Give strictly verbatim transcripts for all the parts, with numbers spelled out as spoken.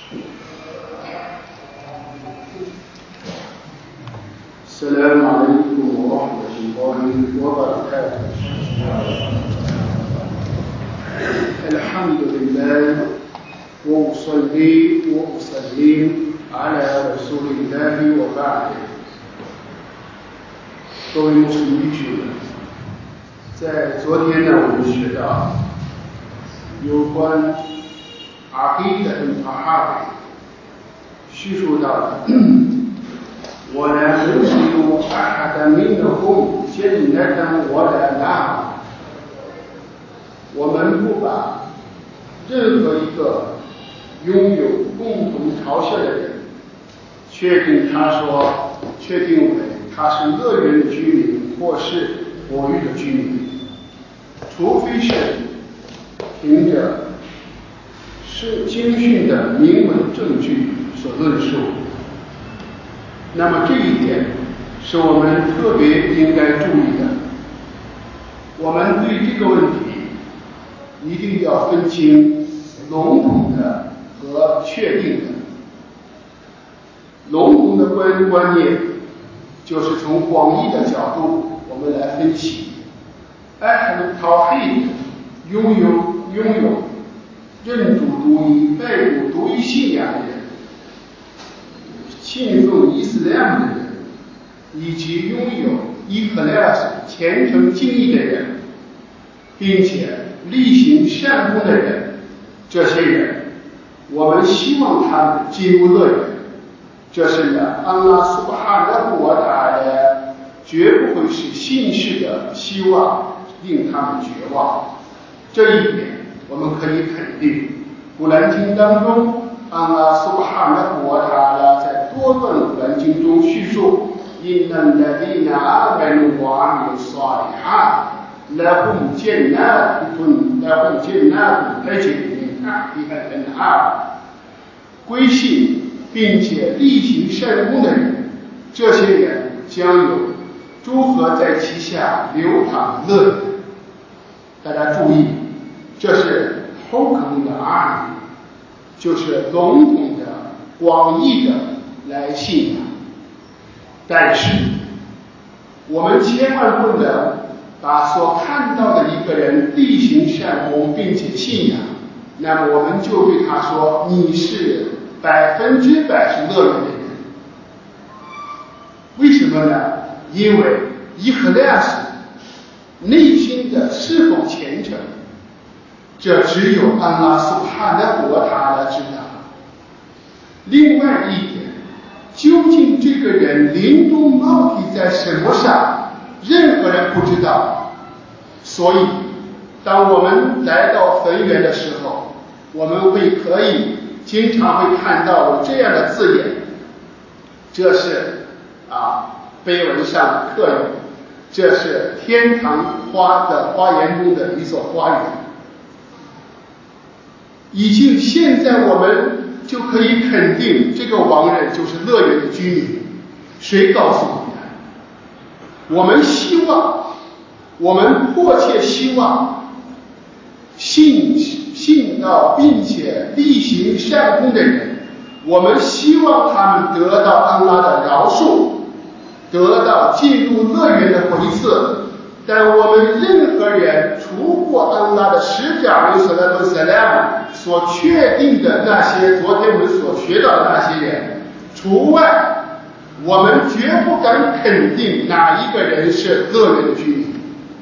السلام عليكم ورحمة الله وبركاته. الحمد لله وأصلي وأسلم على رسول الله وبعد。各位穆斯林兄们，在昨天呢，我们学到有关阿基德跟塔哈叙述到的。ولا ندخل أحدا منهم جنة ولا نار。我们不把任何一个拥有共同朝向的人，确定他说，确定为他是乐园的居民或是火域的居民，除非是凭着是经训的明文证据所论述。那么这一点是我们特别应该注意的。我们对这个问题一定要分清笼统的和确定的。笼统的观观念就是从广义的角度我们来分析。Ahlul Tawhid拥有拥有认主独一、拜主独一信仰的人，信奉伊斯兰的人，以及拥有伊克莱斯虔诚敬意的人，并且力行善功的人，这些人我们希望他们进入乐园。这是呢，安拉苏巴哈纳胡瓦塔的绝不会使信士的希望令他们绝望。这一点我们可以肯定。古兰经当中，安拉苏巴哈纳胡瓦塔的在多段古兰经中叙述إن الذين آمنوا وعملوا الصالحات لهم جنات لهم جنات تجري من تحتها الأنهار。归信并且力行善功的人，这些人将有诸河在其下流淌的乐园。大家注意，这是后肯的阿姆，就是笼统的、广义的来信仰。但是我们千万不能把所看到的一个人力行善功并且信仰，那么我们就对他说，你是百分之百是乐园的人。为什么呢？因为伊赫莱斯内心的是否虔诚，这只有安拉苏哈纳胡瓦塔拉知道。另外一点，究竟这个人临终冒体在什么上，任何人不知道。所以当我们来到坟园的时候，我们会可以经常会看到有这样的字眼，这是啊碑文上刻有，这是天堂花的花园中的一座花园。已经现在我们就可以肯定这个亡人就是乐园的居民。谁告诉你的？我们希望，我们迫切希望信信道并且力行善功的人，我们希望他们得到安拉的饶恕，得到进入乐园的回赐。但我们任何人除过安拉的使者阿里斯兰和萨拉姆所确定的那些，昨天我们所学到的那些人除外，我们绝不敢肯定哪一个人是乐园的居民。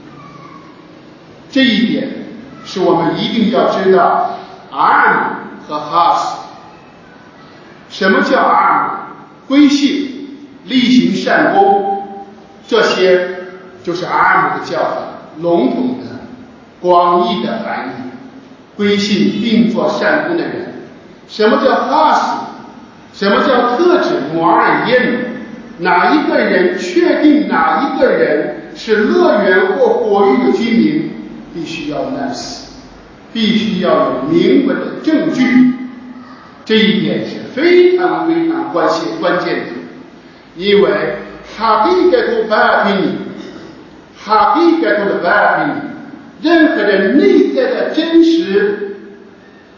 这一点是我们一定要知道。阿姆和哈斯，什么叫阿姆？归信、力行善功，这些就是阿姆的叫法，笼统的、广义的含义。归信并做善功的人。什么叫哈斯？什么叫特指摩尔耶？哪一个人确定哪一个人是乐园或火域的居民，必须要 nas， 必须要有明文的证据。这一点是非常非常关键关键的，因为哈比盖图巴宾，哈比盖图的巴宾，任何人内在的真实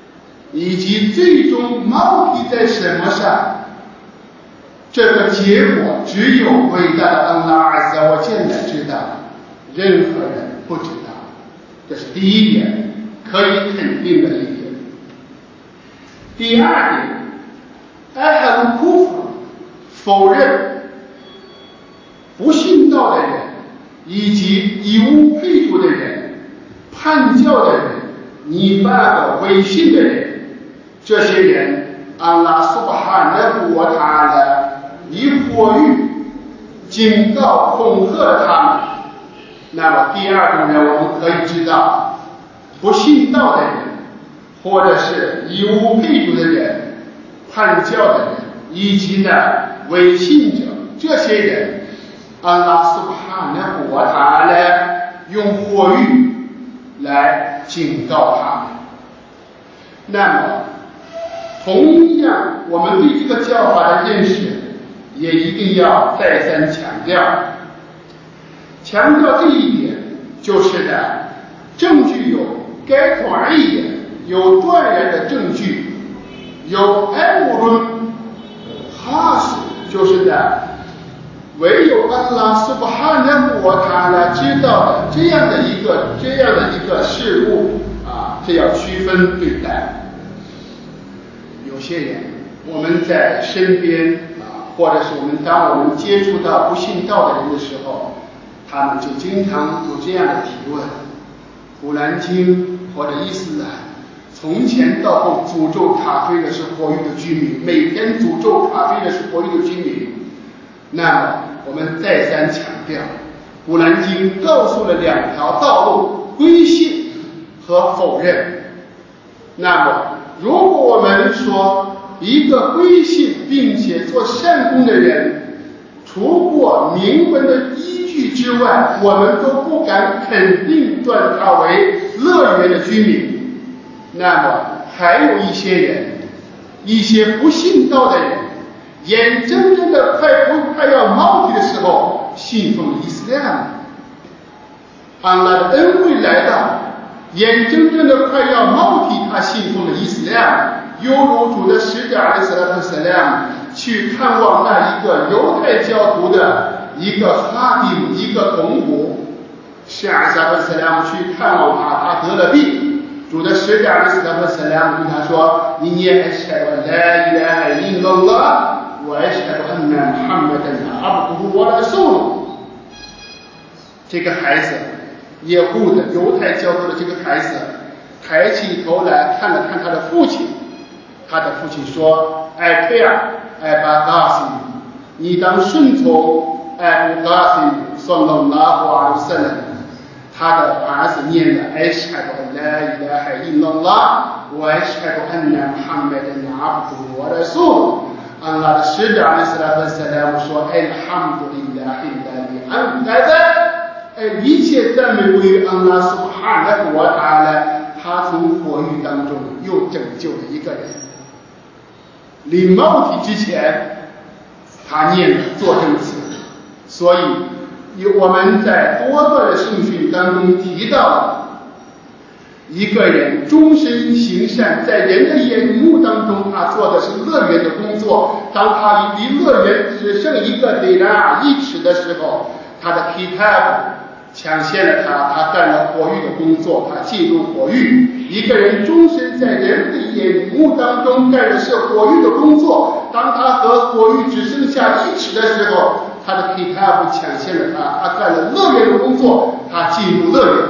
以及最终目的在什么上，这个结果只有伟大的安拉阿兹我见来知道，任何人不知道。这是第一点，可以肯定的一点。第二点，艾哈鲁库夫否认不信道的人，以及以无配主的人、叛教的人、尼巴的违信的人，这些人安拉苏巴哈纳布他的以火狱警告恐吓了他们。那么第二种人，我们可以知道，不信道的人，或者是以无配主的人、叛教的人，以及呢违信者，这些人安拉苏巴哈纳布他来用火狱来警告他们。那么同样，我们对这个教法的认识也一定要再三强调。强调这一点，就是呢，证据有该同而言，有断然的证据，有艾姆伦哈斯，就是呢，唯有安拉苏巴哈纳布他来知道的这样的一个这样的一个事物啊，这要区分对待。有些人，我们在身边啊，或者是我们当我们接触到不信道的人的时候，他们就经常有这样的提问：古兰经或者伊斯兰从前到后诅咒卡菲的是火狱的居民，每天诅咒卡菲的是火狱的居民。那么我们再三强调，古兰经告诉了两条道路：归信和否认。那么如果我们说一个归信并且做善功的人，除过明文的依据之外，我们都不敢肯定断他为乐园的居民。那么还有一些人，一些不信道的人，眼睁睁的快不快要冒体的时候信奉伊斯兰，安拉的恩惠来到，眼睁睁的快要冒体，他信奉了伊斯兰，犹如主的使者阿里斯拉特斯拉去看望那一个犹太教徒的一个哈迪姆，一个童仆，使阿里斯拉特斯拉去看望他，他得了病，主的使者阿里斯拉特斯拉对他说：你也ashhadu an la ilaha illallah wa ashhadu anna muhammadan abduhu wa rasuluh。这个孩子耶户的犹太教徒的这个孩子抬起头来看了看他的父亲，他的父亲说：艾佩尔艾巴嘎西，你当顺从艾布嘎西算了拉胡阿鲁塞勒。他的儿子念了艾什海多拉伊拉海伊拉拉，我艾什海多安南穆罕默德阿布杜我的苏。安拉的使者阿里斯拉特斯拉姆说：艾哈姆杜伊拉伊拉里安盖的。哎，一切赞美归于安拉苏哈纳布瓦塔拉，他从火狱当中又拯救了一个人。临冒体之前，他念了作证词，所以我们在多段的圣训当中提到了，一个人终身行善，在人的眼目当中，他做的是乐园的工作。当他离乐园只剩一个里拉一尺的时候，他的 kitab抢先了他，他干了火狱的工作，他进入火狱。一个人终身在人的眼目当中干的是火狱的工作，当他和火狱只剩下一尺的时候，他的 kitab 抢先了他，他干了乐园的工作，他进入乐园。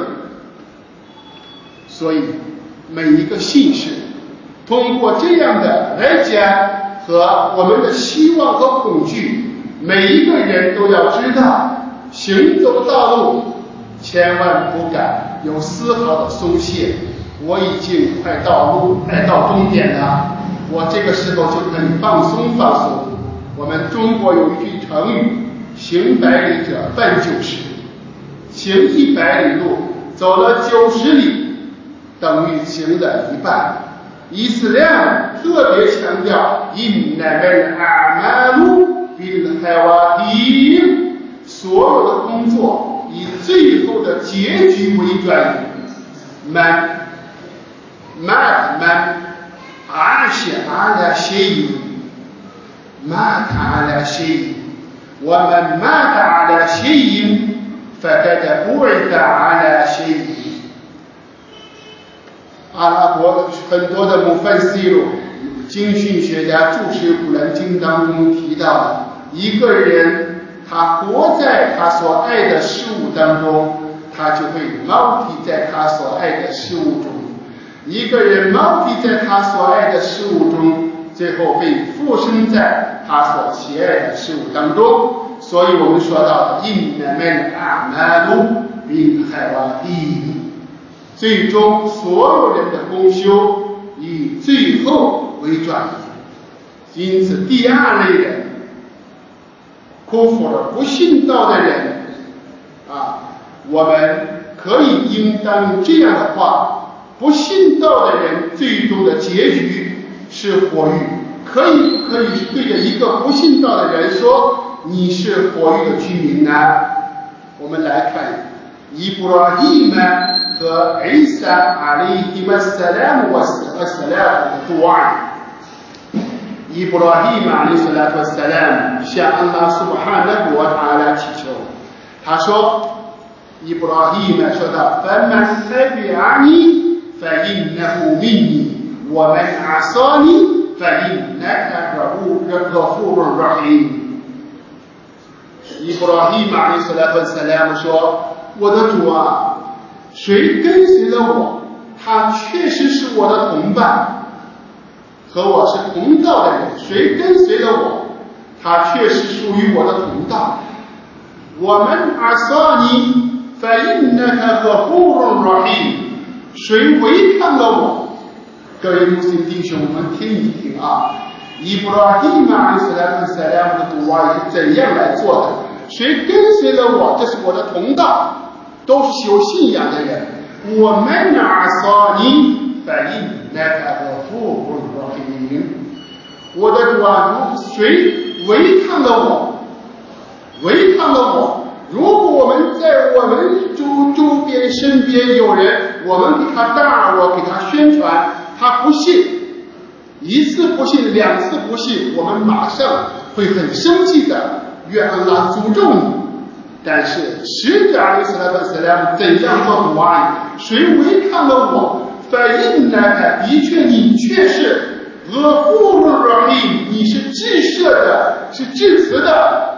所以每一个信士通过这样的来讲和我们的希望和恐惧，每一个人都要知道，行走道路千万不敢有丝毫的松懈。我已经快到路快到终点了，我这个时候就可以放松放松。我们中国有一句成语：行百里者半九十，行一百里路走了九十里，等于行了一半。伊斯兰特别强调innal a'malu bil khawatim，所有的工作以最后的结局为转移。man man man عاش على شيء مات على شيء ومن مات على شيء فقد بعث على شيء。阿拉伯很多的穆芬西鲁经训学家注释古兰经当中提到的，一个人他活在他所爱的事物当中，他就会锚定在他所爱的事物中。一个人锚定在他所爱的事物中，最后被附身在他所喜爱的事物当中。所以我们说到的innamal a'malu bil khawatim，最终所有人的功修以最后为转移。因此第二类人，库弗的不信道的人啊，我们可以应当用这样的话，不信道的人最终的结局是火狱。可以不可以对着一个不信道的人说你是火狱的居民呢？我们来看伊布拉希曼和伊萨阿里伊曼萨拉姆瓦萨拉姆的杜阿。伊布拉希曼阿里萨拉姆萨拉姆向安拉苏哈纳古塔拉祈求，他说伊布拉希曼说道 فَمَنْ تَبِعَنِي فَإِنَّهُ مِنِّي وَمَنْ عَصَانِي فَإِنَّكَ غَفُورٌ رَحِيمٌ。伊布拉希曼阿里萨拉姆萨拉姆说，我的主啊，谁跟随了我，他确实是我的同伴，和我是同道的人。谁跟随了我，他确实属于我的同道。我们阿萨尼فإنك غفور رحيم，谁违抗了我？各位穆斯林弟兄，我们听一听啊，伊布拉希曼阿里斯兰萨拉姆的杜瓦是怎样来做的？谁跟随了我，这是我的同道，都是有信仰的人。我们阿萨尼فإنك غفور رحيم，我的主啊，谁违抗了我，违抗了我。如果我们在我们周周边身边有人，我们给他大我给他宣传，他不信，一次不信，两次不信，我们马上会很生气的，愿安拉诅咒你。但是使者阿里斯拉特斯拉姆怎样做杜阿？谁违抗了我，反应来看，的确你却是额富鲁rahim，你是至赦的，是至慈的。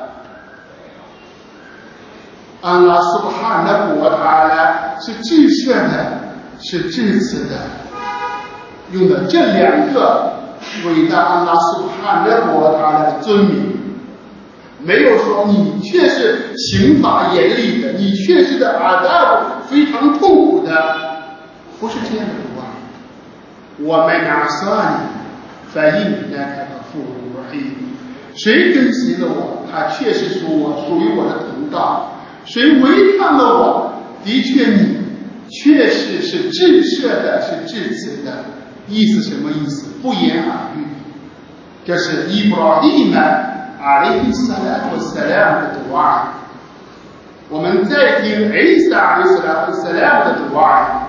安拉苏哈纳古塔拉是至赦的，是至慈的。用的这两个伟大安拉苏哈纳古塔拉的尊名，没有说你却是刑罚严厉的，你却是的阿达布非常痛苦的，不是这样的话。我们拿算反应那开的富鲁黑，谁跟随了我，他确实属我，属于我的同道。谁违抗了我，的确你确实是至赦的，是至慈的。意思什么意思？不言而喻。这是伊布拉希曼阿里伊斯兰和萨拉姆的杜阿。我们再听伊萨阿里斯兰和萨拉姆的杜阿。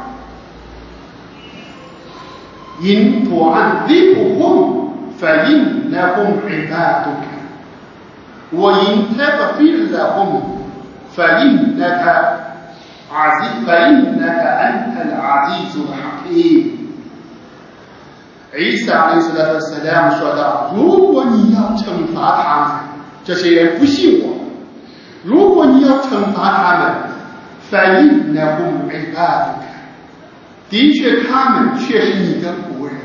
因تعذبهم فإنهم عبادك وإن تغفر لهم فإنك عزيز فإنك أنت العزيز الحكيم。伊萨阿里斯兰和萨拉姆说道：如果你要惩罚他们，这些人不信我，如果你要惩罚他们，فإنهم عبادك，的确他们却是你的仆人。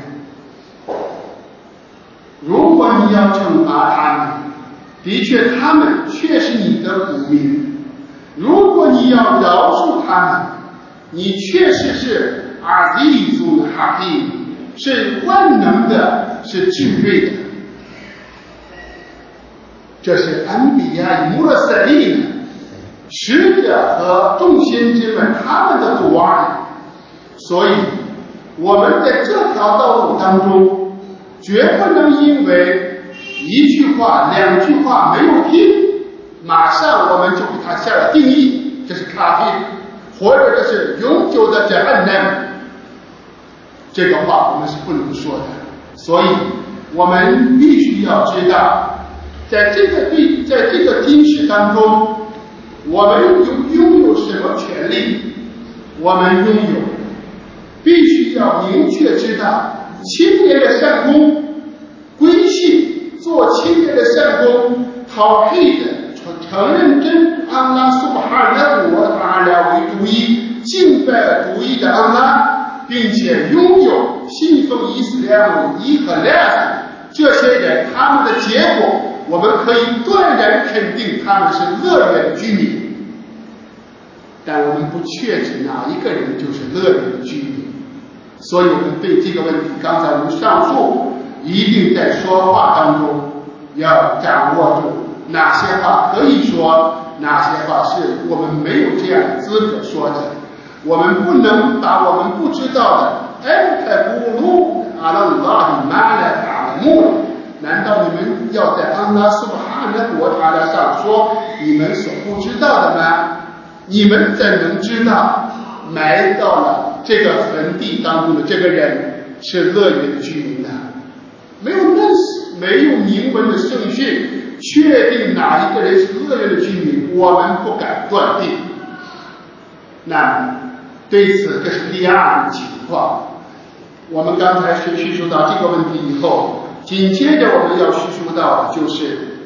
如果你要惩罚他们，的确他们却是你的仆民。如果你要饶恕他们，你确实是阿兹祖哈希，是万能的，是智慧的。这是安比亚与穆勒塞利使者和众先知们他们的杜阿。所以我们在这条道路当中，绝不能因为一句话两句话没有听，马上我们就给他下了定义，这是咖啡，或者这是永久的jahannam。这个话我们是不能说的。 所以我们必须要知道，在这个对在这个经史当中，我们有拥有什么权利？我们拥有必须要明确知道，青年的善功归信，做青年的善功，讨黑的承认真安拉苏巴哈纳我塔拉为独一，敬拜独一的安拉，并且拥有信奉伊斯兰伊和莱这些人，他们的结果我们可以断然肯定他们是乐园居民。但我们不确知哪一个人就是乐园的居民，所以我们对这个问题，刚才我们上述一定在说话当中要掌握住哪些话可以说，哪些话是我们没有这样的资格说的。我们不能把我们不知道的哎，不路阿拉拉马来打木，难道你们要在安拉苏哈纳国塔的上说你们所不知道的吗？你们怎能知道埋到了这个坟地当中的这个人是乐园的居民呢？没有认识，没有明文的圣训确定哪一个人是乐园的居民，我们不敢断定。那对此，这是第二种情况。我们刚才是叙述到这个问题以后，紧接着我们要叙述到的就是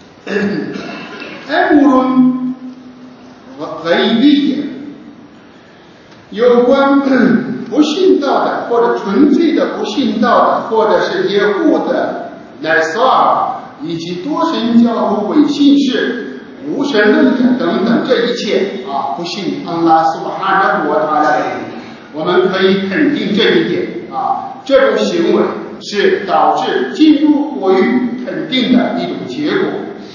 埃姆伦和以利有关不信道的，或者纯粹的不信道的，或者是耶户的乃撒尔，以及多神教徒伪信士、无神论者等等，这一切啊，不信安拉苏巴哈纳国他的人，我们可以肯定这一点啊，这种行为是导致进入火狱肯定的一种结果。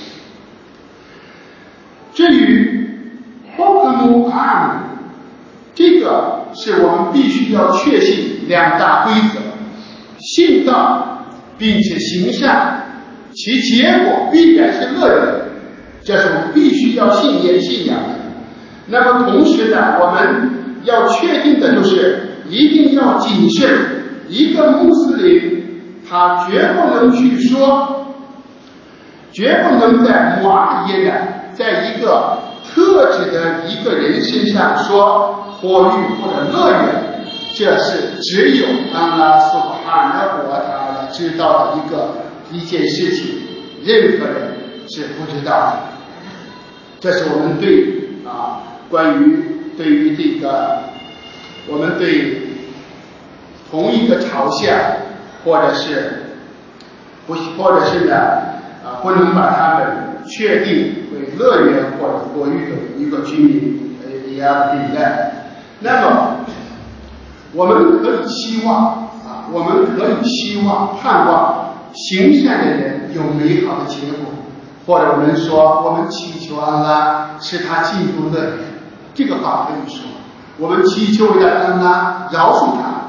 至于霍克姆阿姆，这个是我们必须要确信两大规则：信道并且行善，其结果必然是乐园，这是我们必须要信念信仰的。那么同时呢，我们要确定的就是一定要谨慎，一个穆斯林他绝不能去说，绝不能在摩尔耶的在一个特指的一个人身上说火狱或者乐园，这是只有安拉苏巴哈纳国他知道的一个一件事情，任何人是不知道的。这是我们对啊关于对于这个我们对同一个朝向，或者是不或者是呢啊不能把他们确定为乐园或者火狱的一个居民也要对待。那么我们可以希望啊，我们可以希望盼望行善的人有美好的结果，或者我们说我们祈求安拉使他进入乐园，这个话可以说，我们祈求为了安拉饶恕他。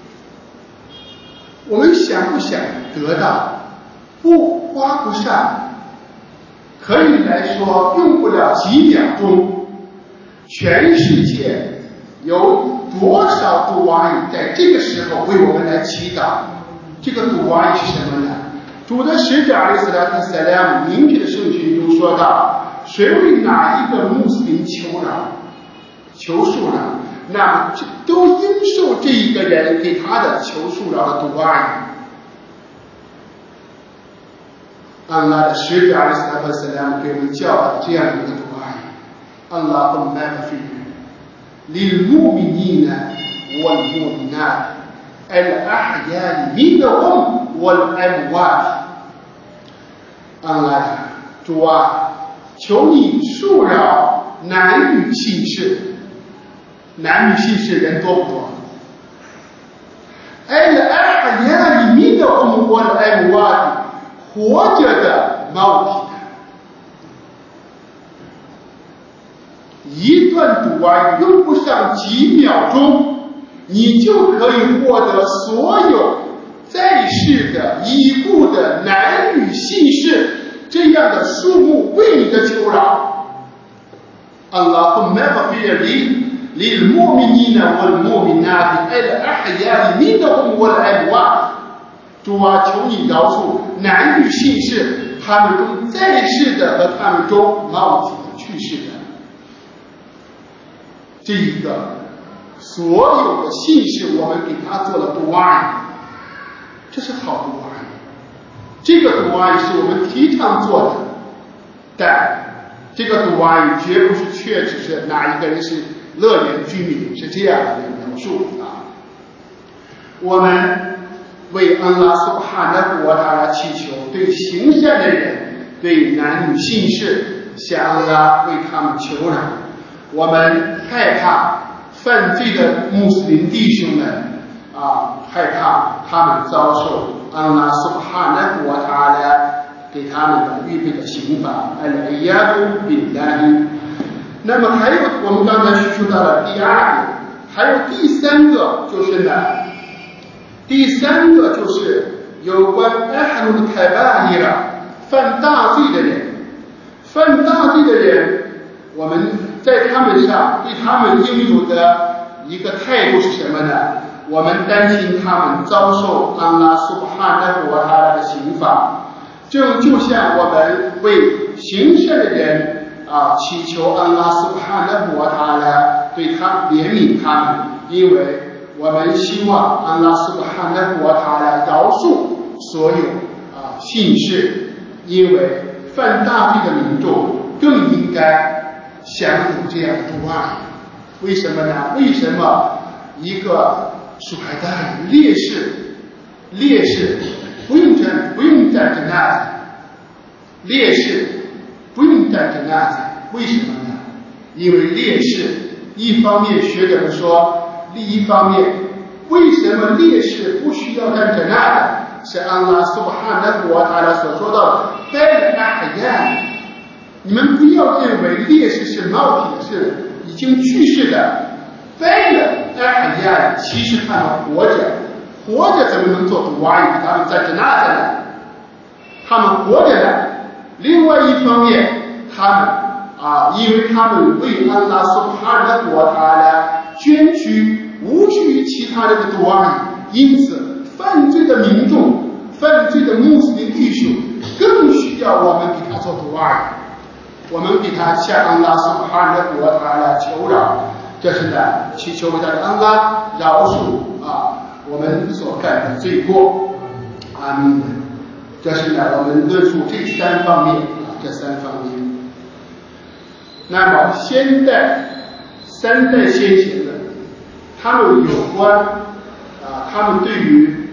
我们想不想得到？不，花不上，可以来说用不了几秒钟。全世界有多少杜阿伊在这个时候为我们来祈祷？这个杜阿伊是什么呢？主的使者阿里斯拉特塞莱姆明确的圣训中说到，谁为哪一个穆斯林求饶、求恕饶，那么都应受这一个人给他的求恕饶的杜阿伊。安拉的使者阿里斯拉特塞莱姆给我们教导这样一个杜阿伊。اللهم اغفر للمؤمنين والمؤمنات الأحياء منهم والأموات。安拉呀，主啊，求你恕饶男女信士，男女信士人多不多？الأحياء منهم والأموات，活着的毛体。一段读完用不上几秒钟，你就可以获得所有在世的已故的男女信士这样的数目为你的求饶。Allahumma ighfir lil mu'minina wal mu'minati al ahya'i minhum wal amwat。 主啊，求你饶恕男女信士，他们中在世的和他们中冒起的去世的。这一个所有的信士，我们给他做了读阿，这是好读阿。这个读阿是我们提倡做的，但这个读阿绝不是确只是哪一个人是乐园居民，是这样的描述啊。我们为安拉苏哈纳国他来祈求，对行善的人，对男女信士，向安拉为他们求饶。我们害怕犯罪的穆斯林弟兄们啊，害怕他们遭受安拉苏哈纳国他来给他们的预备的刑罚。al iyadu billahi。那么还有我们刚才叙述到了第二个，还有第三个就是呢。第三个就是有关阿鲁的凯巴伊拉犯大罪的人，犯大罪的人，我们在他们上对他们应有的一个态度是什么呢？我们担心他们遭受安拉苏哈纳国他的刑罚，正就像我们为行善的人啊祈求安拉苏哈纳国他来对他怜悯他们，因为我们希望安拉苏哈纳国他来饶恕所有啊信士，因为犯大罪的民众更应该享有这样的读阿。为什么呢？为什么一个苏海丹烈士烈士不用站不用站着那子，烈士不用站着那子？为什么呢？因为烈士一方面学者们说。另一方面，为什么烈士不需要站着那的？是安拉苏哈纳国他拉所说到的拜了阿亚。你们不要认为烈士是冒体的，是已经去世的。拜了阿亚，其实他们活着，活着怎么能做读阿语？他们站着那的呢？他们活着呢。另外一方面，他们啊，因为他们为安拉苏哈纳国他拉捐躯，无需于其他人的读阿，因此犯罪的民众、犯罪的穆斯林弟兄更需要我们给他做读阿，我们给他向安拉苏哈纳国他来求饶，这是呢祈求为他的安拉饶恕啊我们所犯的罪过。阿弥。这是呢我们论述这三方面啊，这三方面。那么现代三代先贤的，他们有关啊，他们对于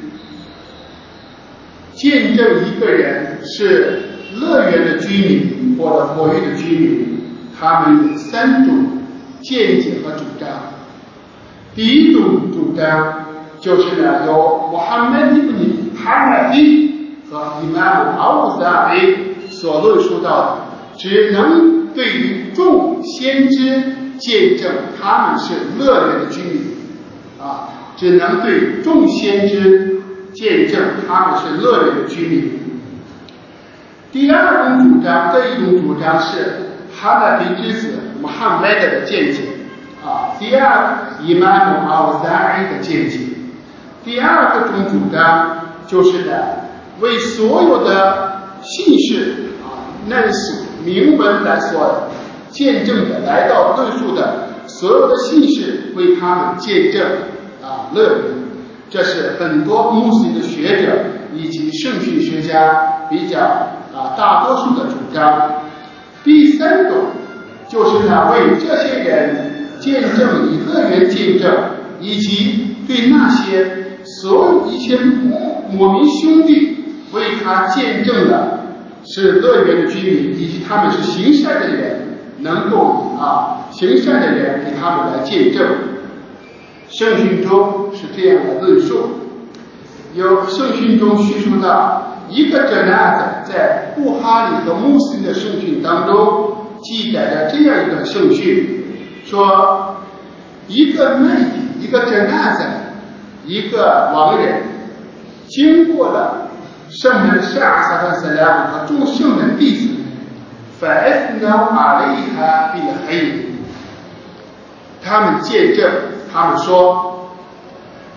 见证一个人是乐园的居民或者火域的居民，他们有三种见解和主张。第一种主张就是呢，由穆罕默德ibn Hanafi和伊玛目阿乌扎伊所论述到的，只能对于众先知见证他们是乐园的居民啊，只能对众先知见证他们是乐园的居民。第二种主张，这一种主张是哈纳菲之子穆罕默德的见解啊。第二，伊玛目阿乌扎伊的见解。第二个种主张就是呢，为所有的信士啊，难属明文来所见证的，来到论述的所有的信士，为他们见证啊乐园。这是很多穆斯林的学者以及圣训学家比较啊大多数的主张。第三种就是呢，为这些人见证以乐园见证，以及对那些所有一切摩民兄弟为他见证的是乐园的居民，以及他们是行善的人，能够啊行善的人给他们来见证。圣训中是这样的论述，有圣训中叙述到一个哲纳子在布哈里和穆斯林的圣训当中记载了这样一个圣训，说一个麦迪，一个哲纳子，一个亡人经过了圣门沙尔萨特斯拉姆和众圣门弟子，فأثنوا عليها بالخير，他们见证，他们说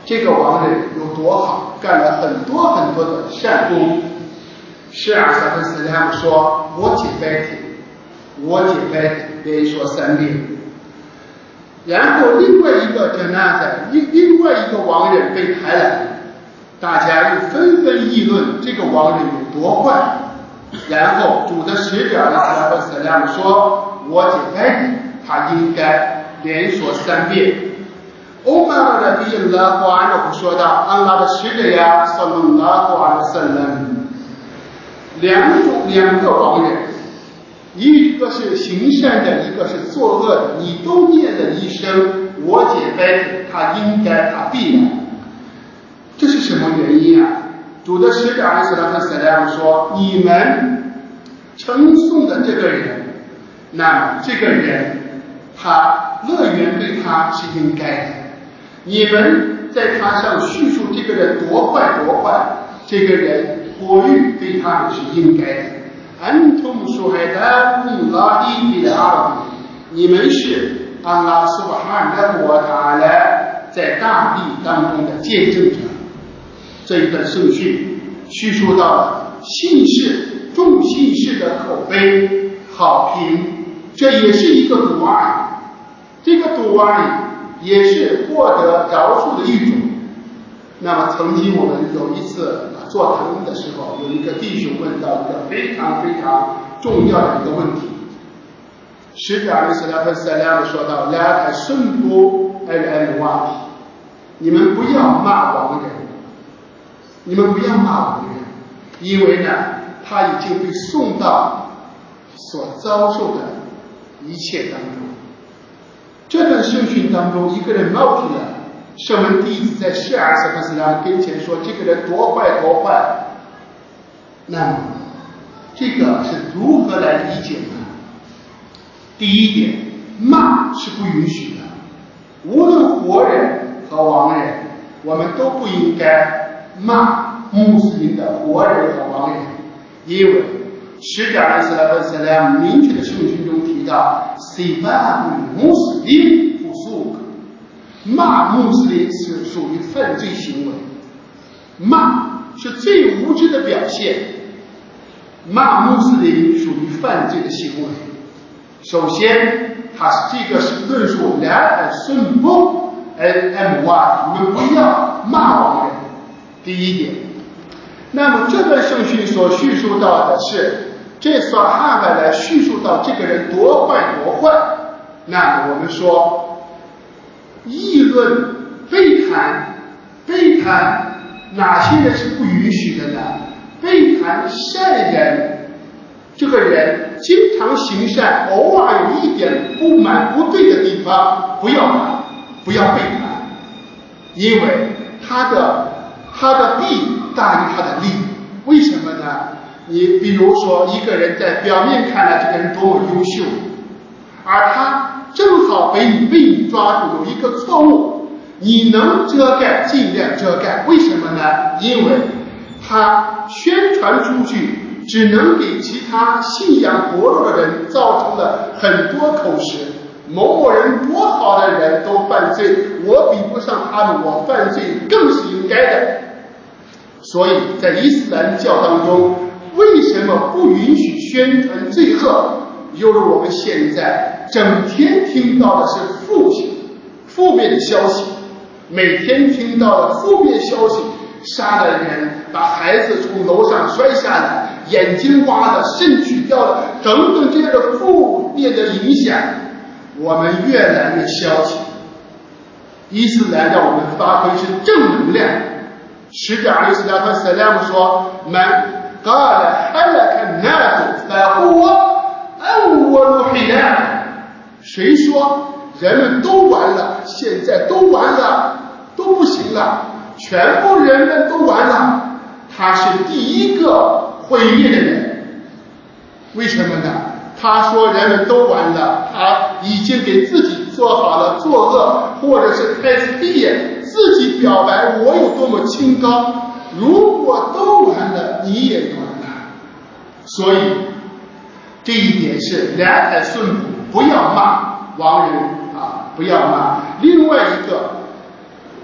这个王人有多好，干了很多很多的善功。是啊，萨芬斯他们说我解白体，我解白体，连说三遍。然后另外一个这那的另另外一个王人被抬来，大家又纷纷议论这个王人有多坏。然后主的使者萨芬斯他们说我解白体，他应该连说三遍。欧麦尔的比拉胡安的说道：“安拉的使者呀，萨隆拉胡安的圣人，两种两个王人，一个是行善的，一个是作恶的，你都念了一声我解白体，他应该他必然。这是什么原因啊？主的使者阿里斯拉特塞莱姆说：你们称颂的这个人，那么这个人他乐园对他是应该的。你们在他上叙述这个人多坏多坏，这个人火狱对他们是应该的。安图姆舒海达乌拉伊比的阿拉比，你们是安拉苏巴汗的国塔来在大地当中的见证者。这一段圣训叙述到了信士众信士的口碑好评，这也是一个独爱，这个独爱也是获得饶恕的一种。那么曾经我们有一次座谈的时候，有一个弟兄问到一个非常非常重要的一个问题。使者阿里斯拉特塞拉姆说到：拉台顺波 L M 瓦体，你们不要骂亡人，你们不要骂亡人，因为呢，他已经被送到所遭受的一切当中。这段圣训当中，一个人冒起了圣门弟子在施尔斯克斯拉跟前说这个人多坏多坏，那么这个是如何来理解呢？第一点，骂是不允许的，无论活人和亡人，我们都不应该骂穆斯林的活人和亡人，因为使者阿里斯拉特塞拉姆明确的圣训中提到 Sibabu Muslim Fusuk， 骂穆斯林是属于犯罪行为，骂是最无知的表现，骂穆斯林属于犯罪的行为。首先他是这个是论述两岸顺风 L M Y， 你们不要骂亡人，第一点。那么这段圣训所叙述到的是这所哈巴来叙述到这个人多坏多坏，那么我们说议论背谈背谈哪些人是不允许的呢？背谈善人，这个人经常行善，偶尔有一点不满不对的地方，不要谈，不要背谈，因为他的他的弊大于他的利。为什么呢？你比如说一个人在表面看来这个人多么优秀，而他正好被你被你抓住有一个错误，你能遮盖尽量遮盖。为什么呢？因为他宣传出去只能给其他信仰薄弱的人造成了很多口实，某某人多好的人都犯罪，我比不上他们，我犯罪更是应该的。所以在伊斯兰教当中，为什么不允许宣传罪恶？犹如我们现在整天听到的是负负面的消息，每天听到的负面消息，杀了人，把孩子从楼上摔下来，眼睛挖了，肾取掉了，等等这样的负面的影响，我们越来越消极。伊斯兰让我们发挥是正能量。使者阿里斯拉特塞拉姆说：“man qala halaka an-nas fa huwa awwal hilak。”谁说人们都完了，现在都完了，都不行了，全部人们都完了，他是第一个毁灭的人。为什么呢？他说人们都完了，他已经给自己做好了作恶，或者是开始闭眼，自己表白我有多么清高。如果都完了，你也完了。所以这一点是两海顺补，不要骂亡人啊，不要骂。另外一个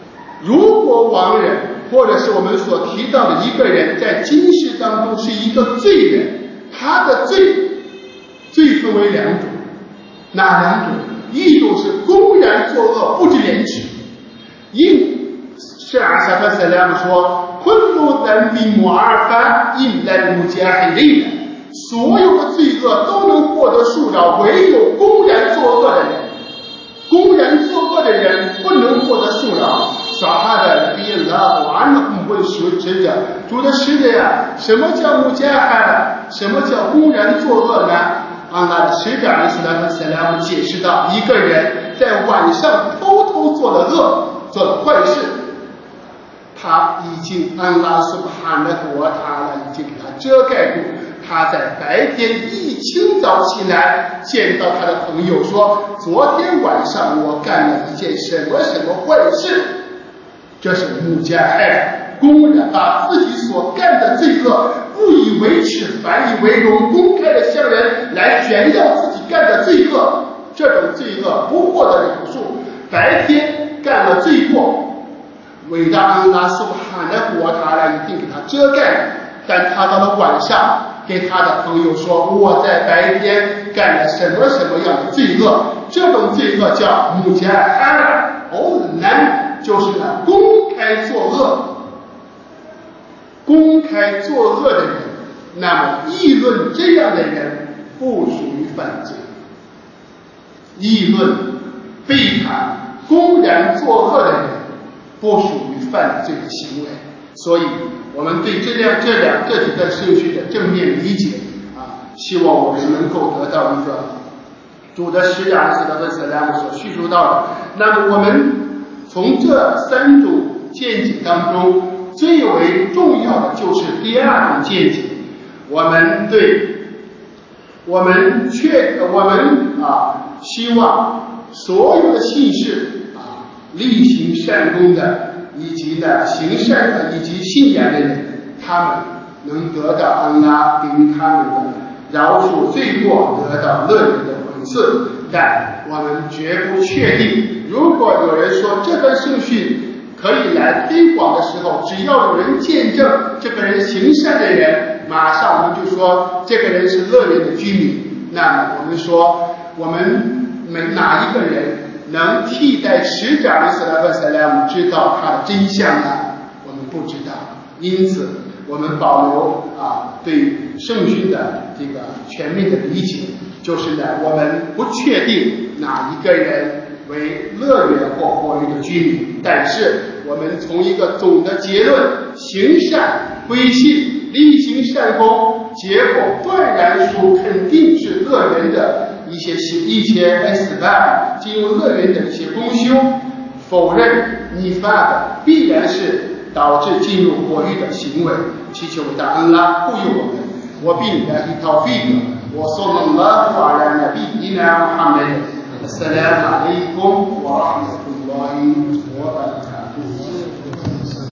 如果亡人或者是我们所提到的一个人在今世当中是一个罪人，他的罪罪分为两种，哪两种？一种是公然作恶不知廉耻，因是阿萨克塞拉姆说kullu dhanbin mu'afa illa al-mujahidin，所有的罪恶都能获得恕饶，唯有公然作恶的人，公然作恶的人不能获得恕饶。撒哈的比拉完了问使者，主的使者呀，什么叫穆加哈？什么叫公然作恶呢？安拉的使者阿斯拉和塞拉姆解释道，一个人在晚上偷偷做了恶，做了坏事，他已经安拉苏巴哈纳国他了，已经给他遮盖住。他在白天一清早起来，见到他的朋友说，昨天晚上我干了一件什么什么坏事。这是穆加害，公然把自己所干的罪恶不以为耻，反以为荣，公开的向人来炫耀自己干的罪恶。这种罪恶不获得饶恕，白天干了罪过，伟大安拉苏哈纳国他来一定给他遮盖，但他到了晚上给他的朋友说，我在白天干了什么什么样的罪恶。这种罪恶叫穆加害，哦，难就是呢公开作恶，公开作恶的人，那么议论这样的人不属于犯罪。议论、背叛、公然作恶的人不属于犯罪的行为。所以我们对这两这两这几段圣训的正面理解啊，希望我们能够得到一个主的使者阿斯拉和塞拉姆所叙述到的。那么我们从这三种见解当中，最为重要的就是第二种见解。我们对，我们确，我们啊，希望所有的信士啊，力行善功的，以及呢行善的，以及信仰的人，他们能得到安拉给予他们的饶恕罪过，得到乐人的回赐。但我们绝不确定，如果有人说这段圣训可以来推广的时候，只要有人见证这个人行善的人，马上我们就说这个人是乐园的居民。那么我们说，我们每哪一个人能替代使者阿斯拉和塞拉姆知道他的真相呢？我们不知道。因此我们保留啊对圣训的这个全面的理解，就是呢我们不确定哪一个人为乐园或火域的居民，但是我们从一个总的结论，行善归信，力行善功，结果断然属肯定是乐园的一些一些 S 八进入乐园的一些功修，否认你发的必然是导致进入火域的行为。祈求伟大安拉护佑我们。我并来一套费格，我说了拉瓦拉那比伊那穆罕默德。السلام عليكم ورحمة الله